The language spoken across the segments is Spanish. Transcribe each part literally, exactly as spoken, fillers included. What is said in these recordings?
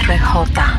J.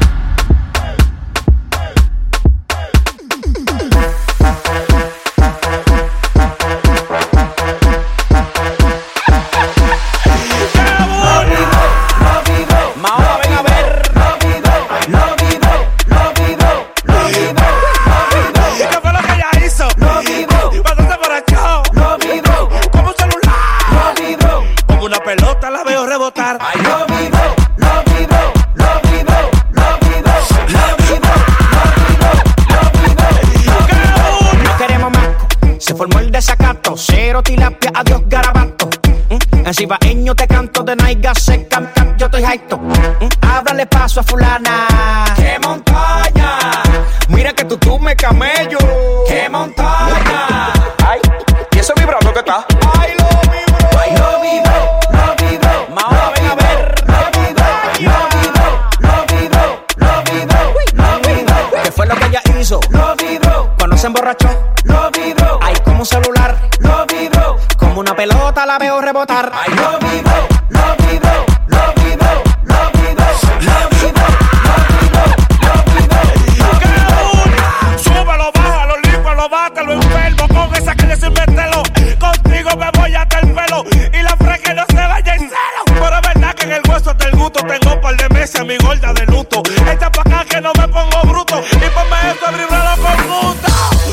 En cibaeño te canto de naiga seca, yo estoy jaito. ¿Mm? Ábrale paso a fulana. ¡Qué montaña! Mira que tú tú me camello. ¡Qué montaña! Ay, ¿y eso vibrando que está? ¡Ay, lo vibro! Ay, lo vibro, lo vibro. Mahoma, ven a ver. Lo vibro, lo vibro, lo vibro, lo vibro, lo vibro. ¿Qué fue lo que ella hizo? Lo vibro. Cuando se emborrachó. Lo vibro. Ay, como un celular. Lo vibro. Como una pelota la veo rebotar. Ay, lo vibro, lo vibro, lo vibro, lo vibro, lo vibro, lo vibro, lo vibro. Súbelo, bájalo, límpialo, bátelo, enfermo. Con esa calle sin meterlo. Contigo me voy hasta el pelo. Y la fresca no se vaya en cero. Pero es verdad que en el hueso del gusto tengo un par de meses a mi gorda de luto. Echa pa' acá que no me pongo bruto. Y ponme esto a vibrarlo con gusto.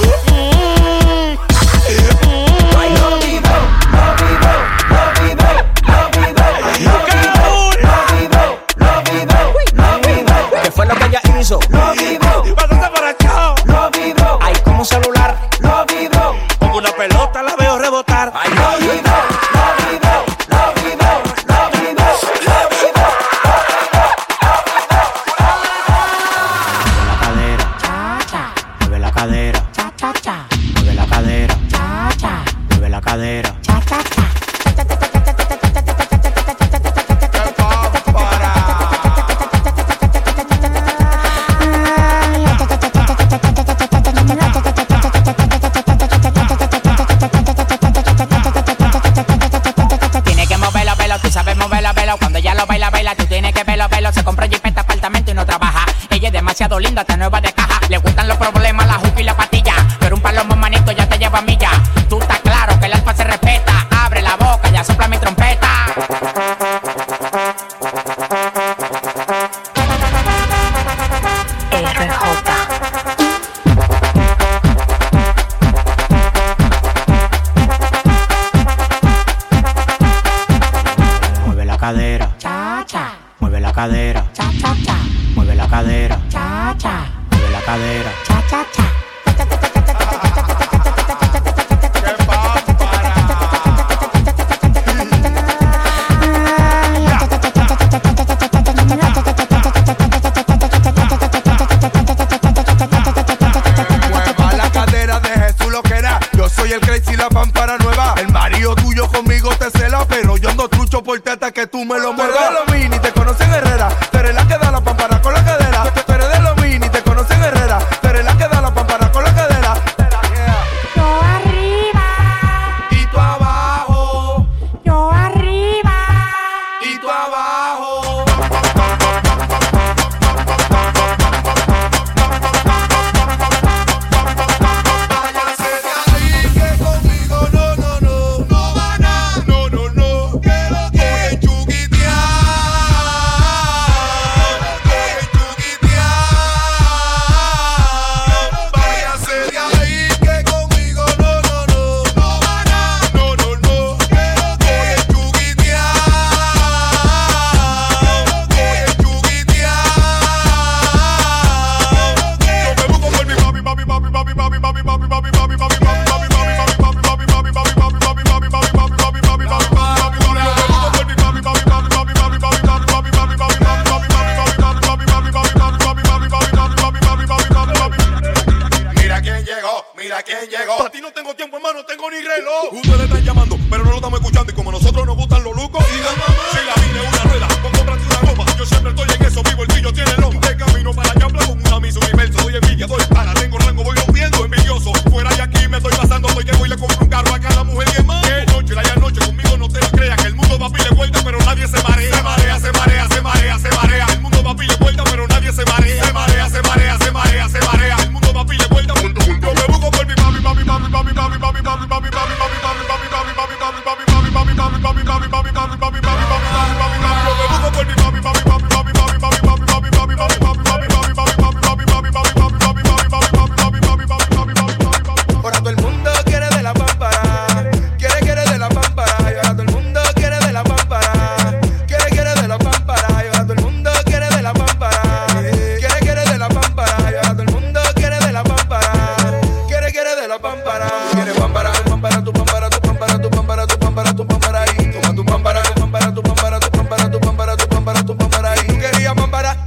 Lo vibro, bastante para el show. Lo vibro, ay como un celular. Lo vibro, como una pelota la veo rebotar. Ay, lo vibro, lo vibro, lo vibro, lo vibro, lo vibro. Mueve la cadera, cha cha cha. Mueve la cadera, cha cha. Mueve la cadera, cha cha cha. Cuando ella lo baila, baila, tú tienes que verlo, verlo. Se compra jipeta, apartamento y no trabaja. Ella es demasiado linda, está nueva de caja. Le gustan los problemas, la juca y la patilla. Pero un palomo manito ya te lleva a milla. Tú estás claro que el alfa se respeta. Abre la boca, ya sopla mi trompeta. R J. Mueve la cadera, cha cha. Mueve la cadera, cha cha cha. Mueve la cadera, cha cha. Mueve la cadera, cha cha cha. Mueva la cadera de Jesús lo que era. Yo soy el Crazy, la pámpara nueva. El marido tuyo conmigo te cela, pero yo ando trucho por teta que tú me lo muevas. Tú eres de los mini, te conocen Herrera. Tú eres la que da la pámpara con la cadera. Tú eres de los mini, te conocen Herrera. Tú eres la que da la pámpara.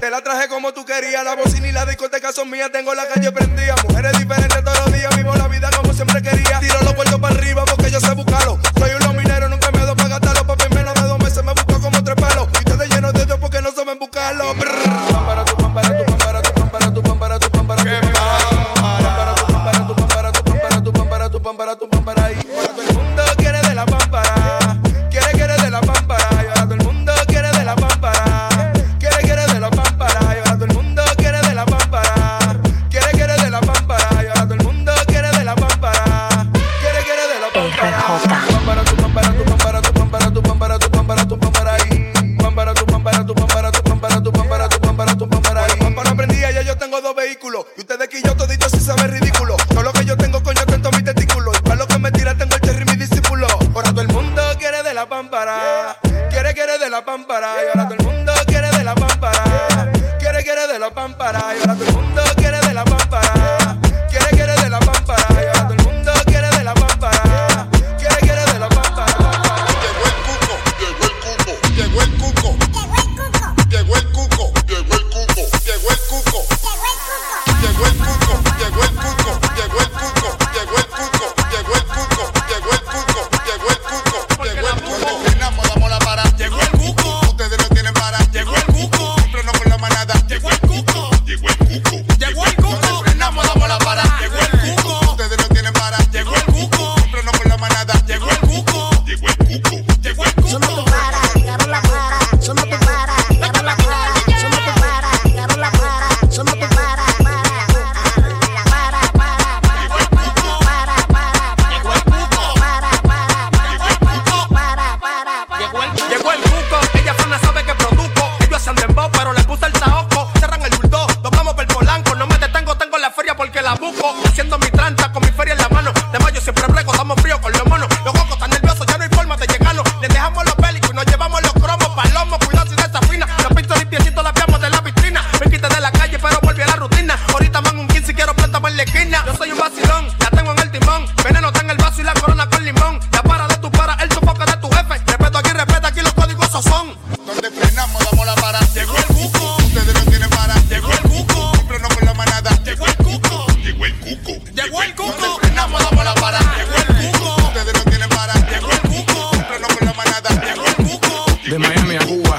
Te la traje como tú querías, la bocina y la discoteca son mías, tengo la calle prendida. Mujeres diferentes todos los días, vivo la vida como siempre quería. Tiro los puertos para arriba porque yo sé buscarlo. Soy un minero, nunca me doy para gastarlo. Papi, en menos de dos meses me busco como tres palos. Y ustedes llenos de Dios porque no saben buscarlo. Pan para tu pan para tu pan para tu pan para tu pan para tu pan para tu pan para tu pan para tu pan para tu pan para tu pan para tu pan para tu pan para ahí. Todo el mundo quiere de la pámpara, quiere quiere de la pámpara. Y ahora todo el mundo quiere de la pámpara, quiere quiere de la pámpara. Y ahora todo el mundo quiere de la pámpara, quiere quiere de la pámpara. Y ahora todo el mundo quiere de la pámpara, quiere quiere de la pámpara. Pan para tu pan para tu pan para tu pan para tu pan para tu pan para tu pan para ahí. Pan para tu pan para tu pan para tu pan para tu pan para tu pan para tu pan para ahí. Para aprendía ya yo tengo dos vehículos y ustedes que yo toditos sí saben ridículo. Todo lo que yo tengo coño tanto mi testículo y para lo que me tira tengo el cherry mi discípulo. Ahora todo el mundo quiere de la pámpara, quiere quiere de la pámpara. Y ahora todo el mundo quiere de la pámpara, quiere quiere de la pámpara. Y ahora todo el mundo quiere de la pámpara, quiere quiere de la pámpara. Y ahora todo el mundo quiere de la pámpara, quiere quiere de la pámpara. Llegó el cuco, llegó el cuco, llegó el cuco, llegó el cuco, llegó el cuco, llegó el cuco, llegó el cuco, llegó el cuco, llegó el cuco, llegó el cuco, llegó el cuco, llegó el cuco. Frenamos, damos la para. Llegó el cuco. Ustedes no tienen para. Llegó el cuco. Freno con la manada. Llegó el cuco. Llegó el cuco. Llegó el cuco. Frenamos, damos la para. Llegó el cuco. Ustedes no tienen para. Llegó el cuco. Freno con la manada. Llegó el cuco. Llegó el cuco. Llegó el cuco. Somos tu para, llegaron la para. Somos tu para, llegaron la para. Somos tu para, llegaron la para. Somos tu para, para, para, para, para, para, para, para, para. Llegó el cuco, ella fue una sabe que produjo. Ellos hacen dembow, pero le puse el saoco. Cerran el bulldog, nos vamos por el Polanco. No me detengo, tengo la feria porque la busco. Haciendo mi tranza con mi feria en la mano. De mayo siempre brego, estamos fríos con los monos. Los cocos están nerviosos, ya no hay forma de llegarnos. Les dejamos los bélicos y nos llevamos los cromos. Palomos, cuidados y de esa fina. Los pintos limpiecitos las veamos de la vitrina. Me quité de la calle, pero volví a la rutina. Ahorita man un quince y quiero planta en la esquina. Yo soy un vacilón, la tengo en el timón. Veneno está en el vaso y la corona con limón. La para de tu para, el sofoque de tu jefe. Respeto aquí, respeta aquí, los códigos esos son. Donde frenamos, damos la para. Llegó el cuco. Ustedes no tienen para. Llegó el cuco. Freno con la manada. Llegó el cuco. Llegó el cuco. Llegó el cuco. Donde frenamos, damos la para. Llegó el cuco. Ustedes no tienen para. Llegó el cuco. Freno con la manada. Llegó el cuco. De Miami a Cuba.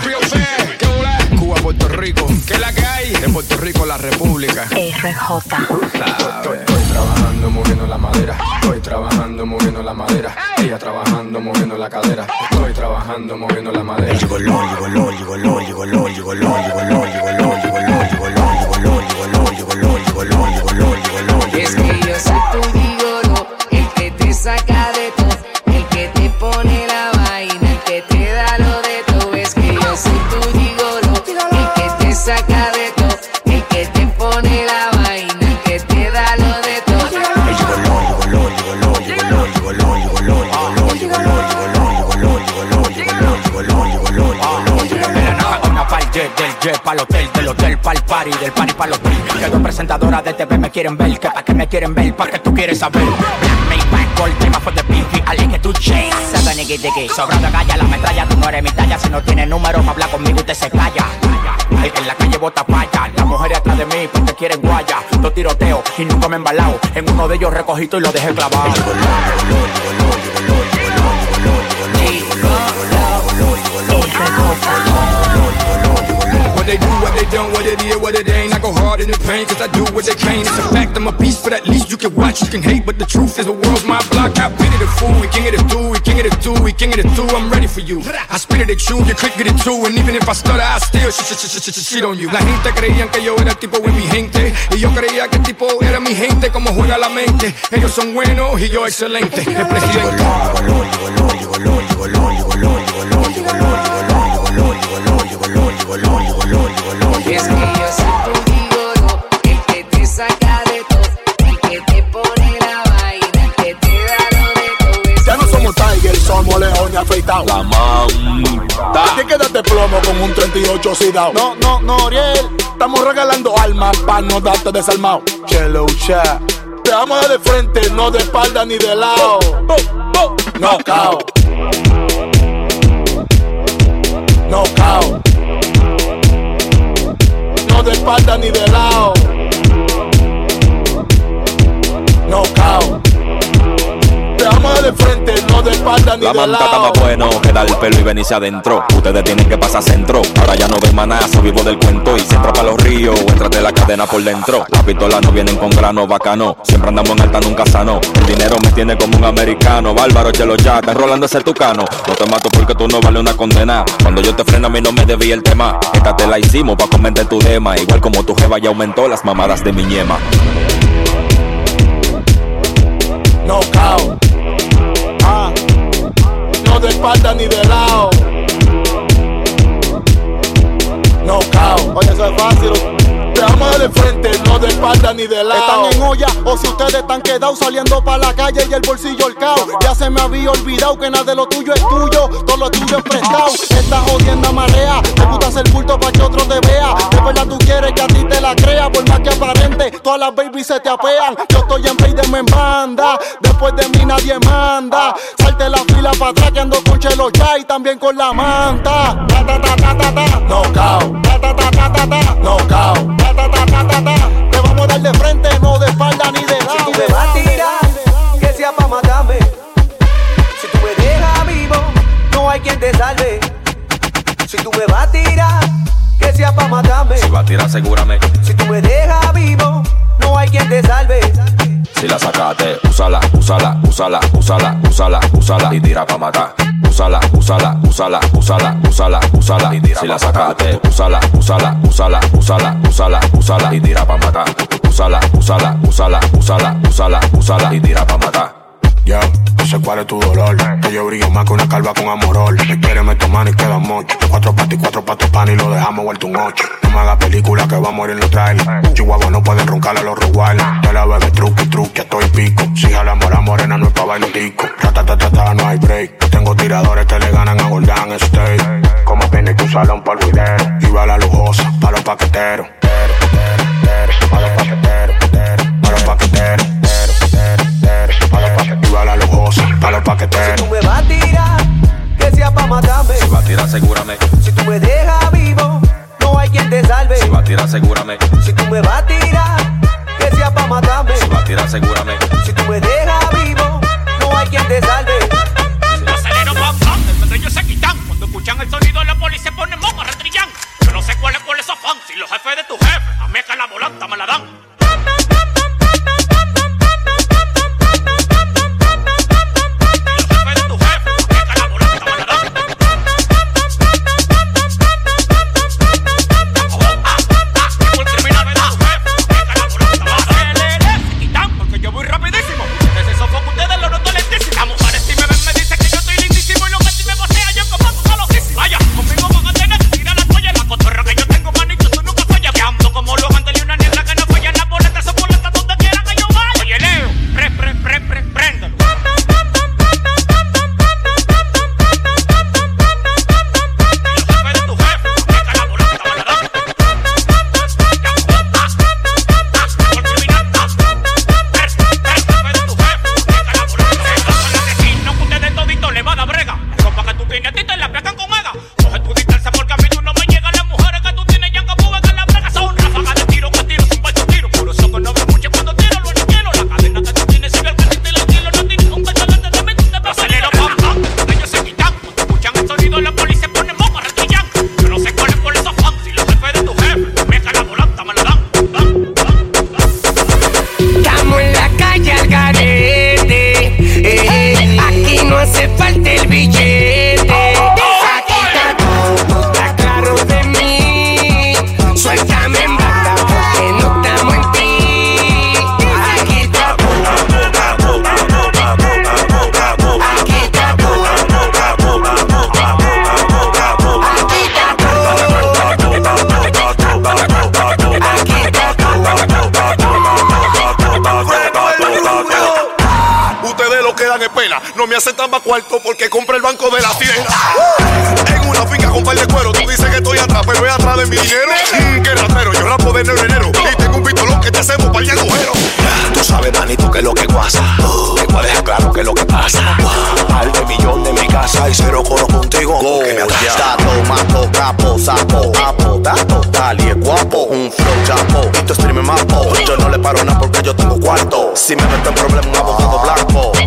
Cuba, Puerto Rico. ¿Qué es la que hay? De Puerto Rico, la República. R J. Estoy, estoy trabajando, moviendo la madera. Estoy trabajando, moviendo la madera. Ella trabajando, moviendo la cadera. Estoy trabajando, moviendo la madera. Llegó LOL, llegó LOL, llegó LOL, llegó LOL, llegó LOL, llegó LOL, llegó LOL, llegó LOL, llegó LOL, llegó LOL, llegó LOL, llegó LOL, llegó LOL, llegó LOL. Es que yo soy tu gigolo, el que te saca de todo, el que te pone la vaina, el que te da lo de todo. Es que yo soy tu gigolo, el que te saca de todo, el que te pone la vaina, el que te da lo de todo. Llegó LOL, llegó LOL, llegó LOL, llegó LOL, llegó LOL, llegó LOL, llegó LOL, llegó LOL, llegó LOL, llegó LOL, llegó LOL, llegó LOL, llegó LOL, llegó LOL, llegó LOL, llegó LOL. Una pa'l jet, del jet pa'l hotel, del hotel pa'l party, del party pa'l hotel. Que dos presentadoras de T V me quieren ver, que pa' que me quieren ver, pa' que tú quieres saber. Black May back, gold, tema for the pinky, I like it to change. Saca nigga de sobrando galla, la metralla, tú no eres mi talla. Si no tiene número, me habla conmigo, usted se calla. En la calle bota falla, las mujeres atrás de mí porque quieren guaya. Dos tiroteos y nunca me he embalado. En uno de ellos recogito y lo dejé clavado. Llegó LOL, llegó LOL, llegó LOL, llegó LOL, llegó LOL, llegó LOL, llegó LOL, llegó LOL, llegó LOL, llegó LOL. What they do, what they don't, what it is, what it ain't. I go hard in the pain, cause I do what they can't. It's a fact, I'm a beast, but at least you can watch, you can hate. But the truth is the world's my block. I pity the fool, we king of the do, we king of the do, we king of the do. I'm ready for you. I spit it at you, you click it too. And even if I stutter, I still sh sh sh sh sh shit on you. La gente creían que yo era el tipo de mi gente, y yo creía que el tipo era mi gente. Como juega la mente, ellos son buenos y yo excelente. El presidente. Llegó LOL, llegó LOL, llegó LOL, llegó LOL, llegó LOL, llegó LOL, llegó LOL, llegó LOL, llegó LOL, llegó LOL, llegó LOL, llegó LOL, llegó LOL, llegó LOL. Es que yo soy tu gigolo, el que te saca de todo, el que te pone la vaina, el que te da lo de todo. Ya no somos Tiger, somos León y afeitado. La mamita. Aquí quédate plomo con un treinta y ocho oxidado. No, no, no, Oriel. Estamos regalando almas para no darte desarmado. Chelo chat. Te vamos de frente, no de espalda ni de lado. Oh, oh, oh. Knockout. Knockout. no de espalda ni de lado. No cao. Te amo de frente, no de espalda ni la de lado. La manta está más bueno que dar el pelo y venirse adentro. Ustedes tienen que pasar centro. Ahora ya no ven manazo, vivo del cuento. Y si entra pa' los ríos, o entras de la cadena por dentro. Las pistolas no vienen con grano bacano. Siempre andamos en alta, nunca sano. El dinero me tiene como un americano. Bárbaro, chelo ya, está enrolando ese tucano. No te mato porque tú no vale una condena. Cuando yo te freno a mí no me debí el tema. Esta te la hicimos pa' comentar tu tema. Igual como tu jeva ya aumentó las mamadas de mi ñema. No cao. Ah, no de espalda ni de lado. No cao. Oye, eso es fácil. Te amo de frente, no de espalda ni de lado. Están en olla, o si ustedes están quedados saliendo pa' la calle y el bolsillo el cao. Ya se me había olvidado que nada de lo tuyo es tuyo, todo lo tuyo es prestado. Esta jodienda marea, te gusta hacer culto pa' que otro te vea. De verdad tú quieres que a ti te la crea, por más que aparente, todas las babies se te apean. Yo estoy en play de me en banda, después de mí nadie manda. Salte la fila pa' atrás que ando con Chelo ya y también con la manta. Ta ta ta ta ta ta, no cao. Ta ta ta ta ta ta, no cao. Ta, ta, ta, ta, ta, ta. Te vamos a dar de frente, no de espalda ni de lado. Si tú me vas a tirar, que sea pa' matarme. Si tú me dejas vivo, no hay quien te salve. Si tú me vas a tirar, que sea pa' matarme. Si va a tirar, asegúrame. Si tú me dejas vivo, no hay quien te salve. Si la sacaste, úsala, úsala, úsala, úsala, úsala, úsala y tira pa' matar. Úsala, úsala, úsala, úsala, úsala, úsala y tira. Si la sacaste, úsala, úsala, úsala, úsala, úsala, úsala y tira pa' matar. Úsala, úsala, úsala, úsala, úsala, úsala y tira pa' matar. Yo, no sé cuál es tu dolor. Que yo brillo más que una calva con amorol. Me quiere, me toman y queda mocho. Cuatro patas y cuatro patos pan y lo dejamos vuelto un ocho. No me hagas película que va a morir en los trailers. Chihuahua no pueden roncar a los Rottweiler. Ya la bebé truque, truque, estoy pico. Si jala mora morena no es pa' bailar tico. Ratatatata, no hay break. Tengo tiradores que le ganan a Golden State. Como viene tu salón por videro. Y va la lujosa, pa' los paqueteros. Pa' los paqueteros, pa' los paqueteros. Viva la lujosa, pa' los paqueteros. Si tú me vas a tirar, que sea pa' matarme. Si va a tirar, asegúrame. Si tú me dejas vivo, no hay quien te salve. Si va a tirar, asegúrame. Si tú me vas a tirar, que sea pa' matarme. Si va a tirar, asegúrame. Si tú me dejas vivo, no hay quien te salve. Los aceleros pam pam, después de ellos se quitan. Cuando escuchan el sonido la poli se pone moco, retrillan. Yo no sé cuál es cuál es afán. Si los jefes de tu jefe, a meca la volanta me la dan. No me hacen tan más cuarto porque compré el banco de la tienda. En una finca con par de cuero. Tú dices que estoy atrás, pero voy atrás de mi dinero. Mm, qué ratero, yo rapo de enero enero. Y tengo un pistolón que te hacemos para el agujero. Tú sabes, manito, que es lo que pasa. Te voy a dejar claro que es lo que pasa. Par de millón de mi casa y cero coro contigo. Go, chato, mato, capo, sapo, apo, dato, tal y es guapo. Un flow chapo, y tu stream mapo. Yo no le paro nada porque yo tengo cuarto. Si me meto en problema, un abogado blanco.